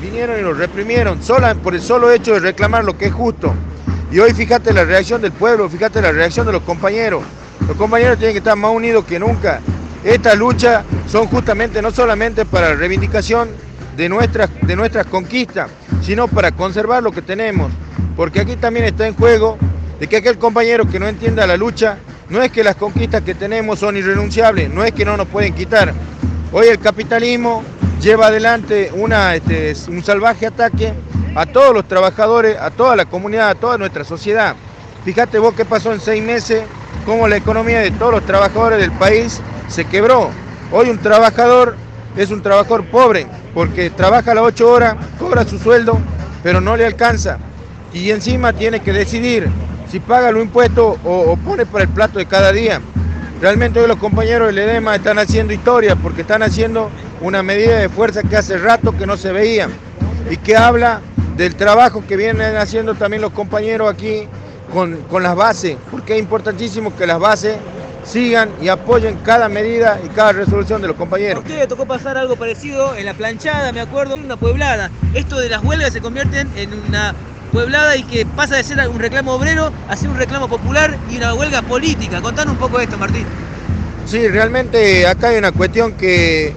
vinieron y lo reprimieron, por el solo hecho de reclamar lo que es justo. Y hoy fíjate la reacción del pueblo, fíjate la reacción de los compañeros. Los compañeros tienen que estar más unidos que nunca. Estas luchas son justamente no solamente para la reivindicación de nuestras conquistas, sino para conservar lo que tenemos. Porque aquí también está en juego de que aquel compañero que no entienda la lucha, no es que las conquistas que tenemos son irrenunciables, no es que no nos pueden quitar. Hoy el capitalismo lleva adelante un salvaje ataque a todos los trabajadores, a toda la comunidad, a toda nuestra sociedad. Fíjate vos qué pasó en 6 meses, cómo la economía de todos los trabajadores del país se quebró. Hoy un trabajador es un trabajador pobre, porque trabaja las 8 horas, cobra su sueldo, pero no le alcanza. Y encima tiene que decidir si paga los impuestos o pone para el plato de cada día. Realmente hoy los compañeros del EDEMA están haciendo historia, porque están haciendo una medida de fuerza que hace rato que no se veía y que habla del trabajo que vienen haciendo también los compañeros aquí con las bases, porque es importantísimo que las bases sigan y apoyen cada medida y cada resolución de los compañeros. A usted le tocó pasar algo parecido en la planchada, me acuerdo, una pueblada. Esto de las huelgas se convierten en una pueblada y que pasa de ser un reclamo obrero a ser un reclamo popular y una huelga política. Contanos un poco de esto, Martín. Sí, realmente acá hay una cuestión que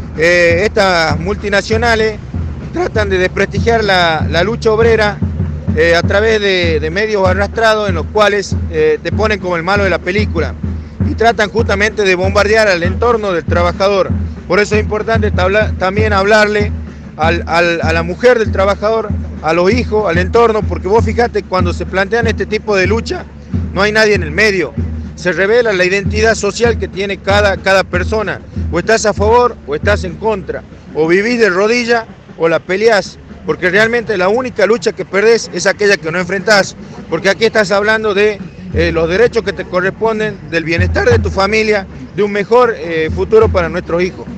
estas multinacionales tratan de desprestigiar la lucha obrera a través de medios arrastrados en los cuales te ponen como el malo de la película y tratan justamente de bombardear al entorno del trabajador. Por eso es importante también hablarle a la mujer del trabajador, a los hijos, al entorno, porque vos fijate, cuando se plantean este tipo de lucha, no hay nadie en el medio. Se revela la identidad social que tiene cada persona. O estás a favor o estás en contra. O vivís de rodillas o la peleás. Porque realmente la única lucha que perdés es aquella que no enfrentás. Porque aquí estás hablando de los derechos que te corresponden, del bienestar de tu familia, de un mejor futuro para nuestros hijos.